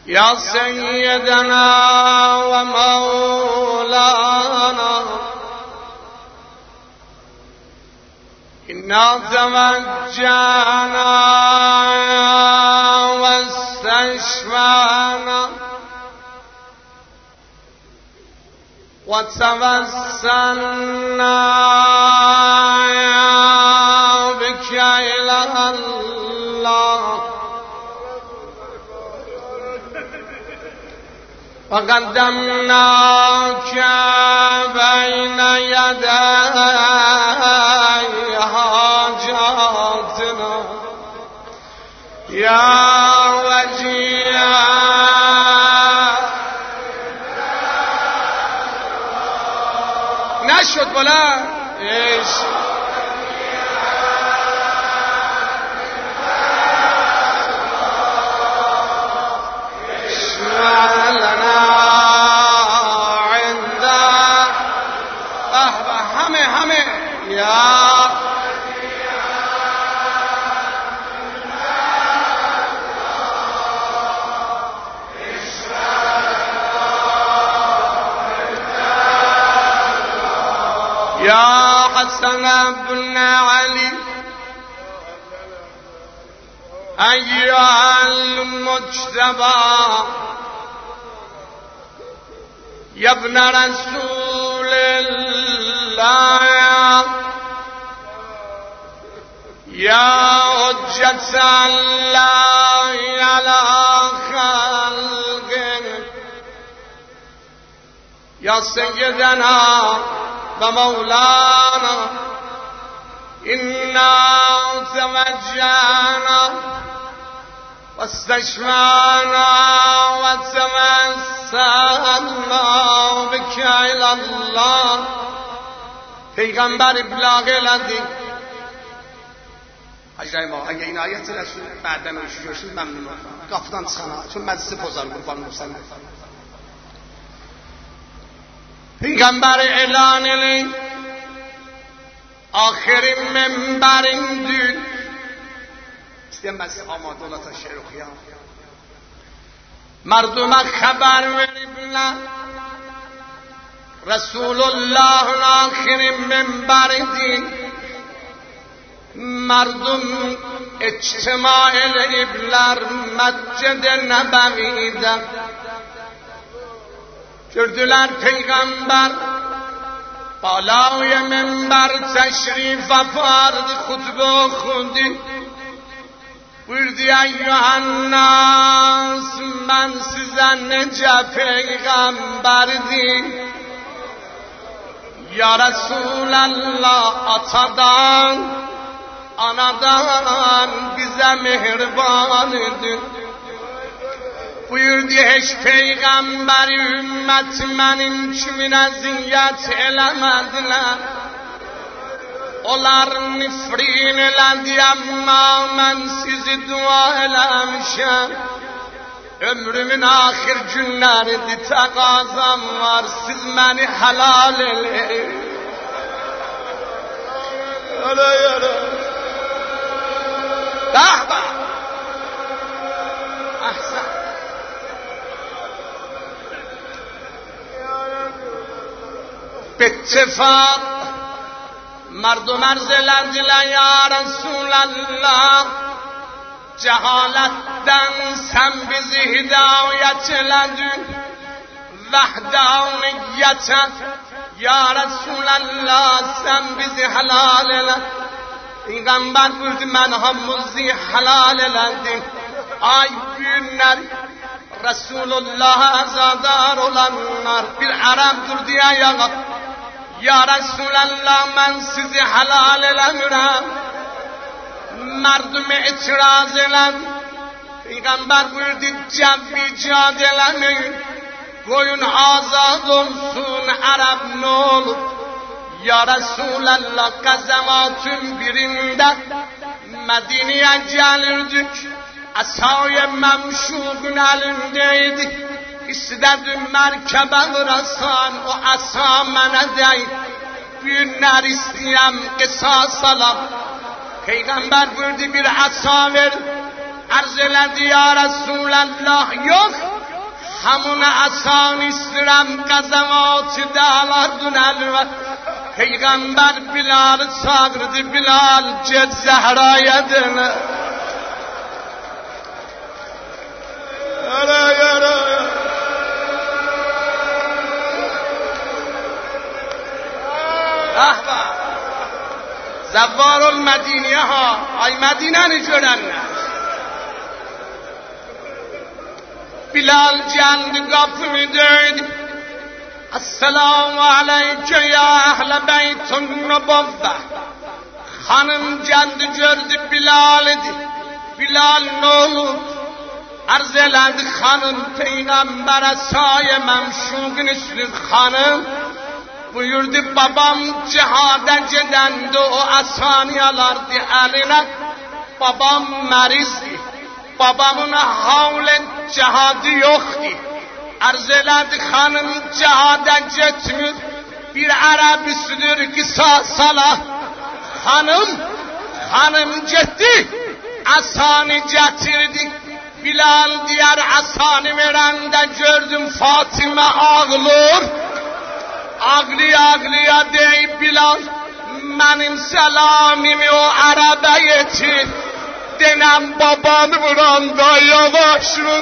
یا سیدنا و مولانا انا توجهنا و استشفعنا و توسلنا بك إلى الله وقدمناك بين يدي حاجاتنا يا وجيه نشد بلند ايش اشفع لنا عندك همه يا يا حسن بن علي أيها المجتبى يا ابن رسول الله يا حجة الله على خلقه يا سيدنا ومولانا إنا توجهنا واستشفعنا وتوسلنا بك إلى الله پیغمبر ابلاغ لدی اجرای ما اگه این آیت رسول بعدا روشی شد ممنون گفتن سنا چون مجلس بزرگ قربان محسن پیغمبر اعلان لی آخرین منبرین دید استیم بس آماده الله تا شعر و خیام مردم خبر وربنا رسول الله آخرین منبر دید مردم اجتماع الابلر مسجد نبوی ده gördüler peygamber بالای منبر تشریف آورد خطبه خوندی بردی ایها الناس من سیزن نجا پیغمبر دین یا رسول الله آتادان آنادان bize مهربان دین buyurdu hiç peygamber ümmet benim kimin aziyet elemediler onlar nifrin elendi ama ben sizi dua elemişim ömrümün ahir günlerinde takazam var siz beni helal eleyin ahsen به اتفاق مردم ارزلندیل یا رسول الله جهالتن سن bizi hidayet eledin vahdaniyeten ya Resulallah sen bizi helal ele Peygamber buyurdu ben hammuzi helal eledim ay günler Resulullah'a azadar olanlar bir Arap durdu ayağa Ya Resulallah ben sizi helal eləmirəm Merdum itiraz elədi Peygamber buyurdu cevvicad eləmeyin Koyun azad olsun Arap ne olur Ya Resulallah qazamatın birində Medine'ye gelirdik Asay memşuğun elindeydi İstedim merkebe vurasan o asa mənə dey Günler istəyəm qisas alam Peygamber buyurdu bir asa ver Arz elədi ya Resulallah yok همون اسانی سرم قزمات دالاردون الوت پیغمبر بلال ساغرد بلال جد زهرایدن زوار المدینه ها آی مدینه نجورن بلال جند قفل دید السلام علیک یا اهل بیت النبوه خانم جند جرد بلال دی بلال نولد عرض لد خانم پیغمبر سای ممشوق نشد خانم buyurdu babam cihada gedəndə o asaniyalardı əlinə babam mərizdi babamın havlə cihadı yoxdu arz elədi xanım cihada getmir bir ərəbisidir qısa salah xanım getdi asani gətirdi Bilal diyar asani verəndə gördüm Fatimə ağlır Ağlıya deyip Bilal benim selamimi o araba yetir denem baban vuranda yavaş vur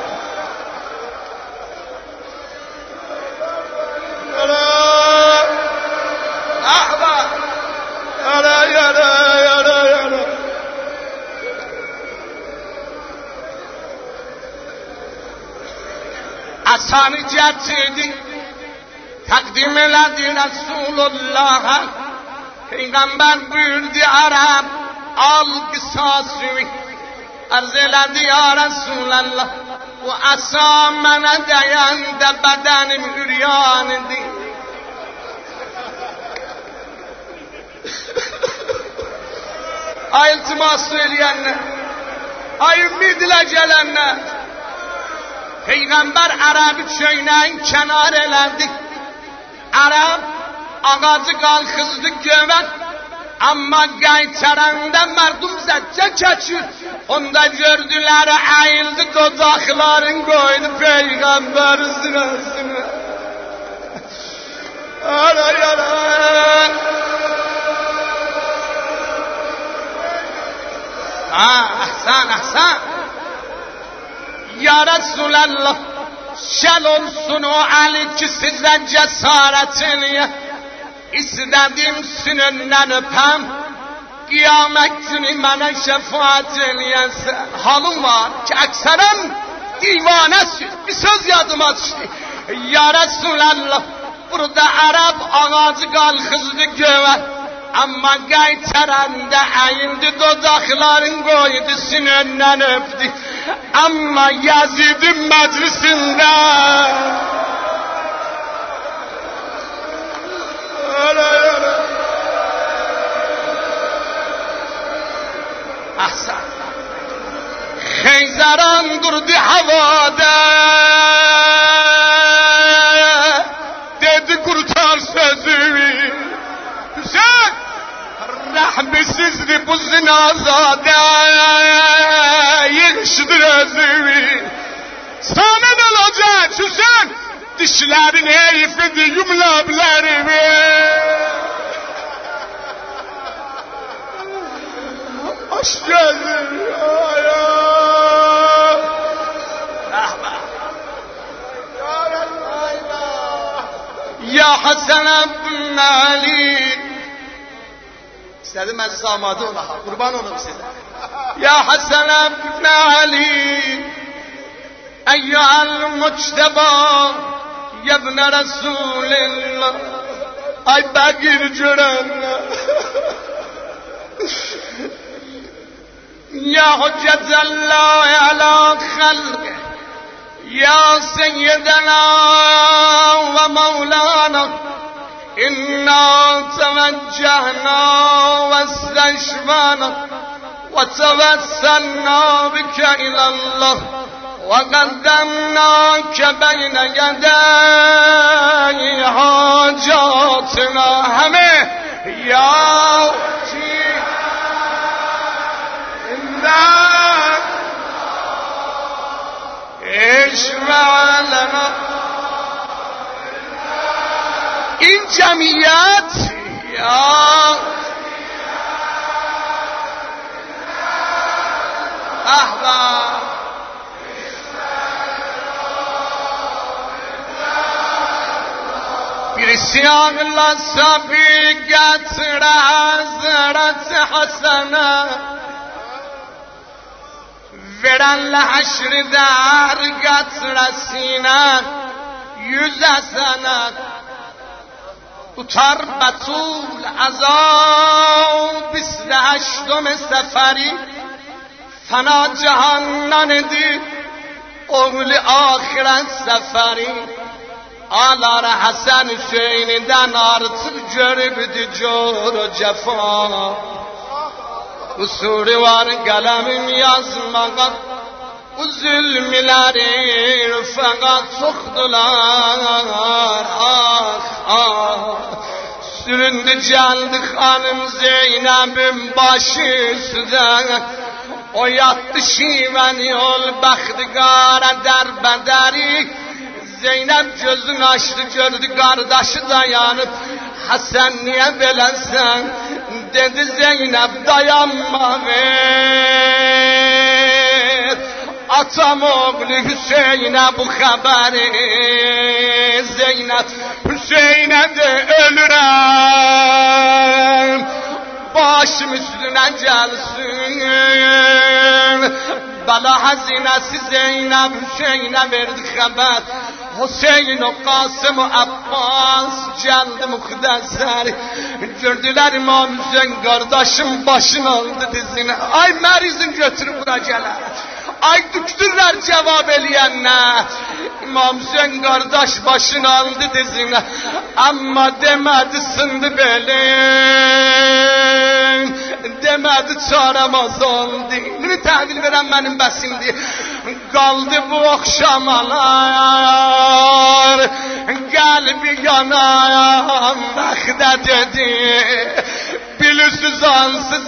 Asani getirdi takdim elədi Resulullah'a Peygamber buyurdu Arap al qisası arz elədi ya Resulallah bu asa mənə dəyəndə bədənim üryan idi ay iltimas söyləyənlər ay ümidlə gələnlər Peygamber Arabı çöynəyin kənar elədi Arap ağacı qalxızdı gövət amma qaytaranda mərdum zəccə keçir onda gördülər əyildi dodaqların qoydu Peygamber sırasını Ahsan Ya Resulallah şel olsun o Ali ki size cesaretini istedim sününden öpem kıyamet günü bana şefaat eləyəsə halım var ki ekserem divanəsiz bir söz yadıma düştü Ya Resulallah burada Arap ağacı qalxızdı göğe amma qaytaranda əyildi dodaqların qoydu sinəndən öpdü amma Yazidin məclisində Ahsan Xeyzaran durdu havada dedi kurtar sözümü Hüseyin rahmetsizdi bu zinazade yığışdır özümü sana da olacak Hüseyin dişlerin herifidir yumlablarımı hoş geldin Ya Hasan ibn Ali İstedim ben size amade ola kurban olum size Ya Hasan ibn Ali Eyyuhal muçteba Yebne Resulillah Ay Bagir Cürenna Ya Hüccetellahi ala halqi Ya Seyyidena ve Mevlana İnna teveccehna ve isteşfana ve tevesselna bike ilallah ve qaddemnake beyne yedey hacatina heme ya اشفع لنا. این جمعیت یا احباب بسیار لصبیگت را حضرت حسنه ورن لحشر درگت رسینه 100 سنه اتر بطول ازا 28 سفری فنا جهان ندید اول آخرت سفری آلار حسن Hüseyin'den artık görübdü cor o cefa Kusuru var kalemim yazmağa Bu zulmleri fakat soktular Ah ah Süründü geldi hanım Zeynep'in başı üstüne O yattı şiven yol baktıgara derbederi Zeynep gözünü açtı gördü kardeşi dayanıp Hasan niye belensen dedi Zeynep dayanma ver Atam oğlu Hüseyin'e bu haberi Zeynep Hüseyin'e de ölürüm Başım üstüne gelsin Bala hazinesi Zeynep Hüseyin'e verdi haber Hüseyin o Kasım o Abbas geldi muhdezer Gördüler İmam Hüseyin kardeşim başını aldı dizine Ay merizin götürüp bura geler Ay düktürler cevap eləyənə İmam Hüseyin kardeş başını aldı dizine Ama demedi sındı belim Demedi çaramaz oldu Bunu təhvil veren benim bəsimdi Kaldı bu akşamalar Kalbi yanayan Vakda dedi Bilüsüz ansız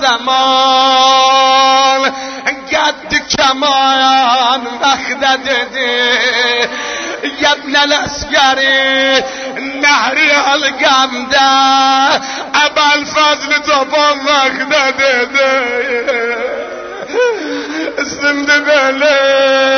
zaman Gaddi kemayan Vakda dedi Yebnel askeri Nehri algamda Ebel fazlı topan Vakda dedi Şimdi böyle